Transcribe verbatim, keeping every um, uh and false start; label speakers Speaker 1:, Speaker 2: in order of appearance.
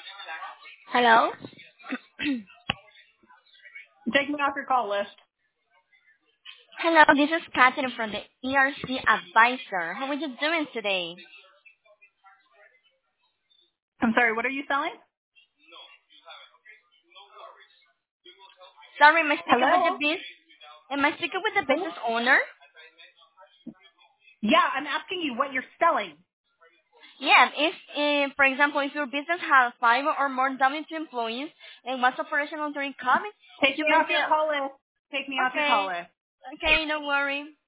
Speaker 1: Hello?
Speaker 2: Take me off your call list.
Speaker 1: Hello, this is Catherine from the E R C Advisor. How are you doing today?
Speaker 2: I'm sorry, what are you selling?
Speaker 1: Sorry, am I speaking with the
Speaker 2: Hello?
Speaker 1: biz? Am I speaking with the
Speaker 2: Who?
Speaker 1: business owner?
Speaker 2: Yeah, I'm asking you what you're selling.
Speaker 1: Yeah, if, eh, for example, if your business has five or more W two employees and wants operational during COVID,
Speaker 2: Take
Speaker 1: you
Speaker 2: me
Speaker 1: may
Speaker 2: off your
Speaker 1: feel,
Speaker 2: call list. Take me off your call
Speaker 1: okay,
Speaker 2: list.
Speaker 1: okay, don't worry.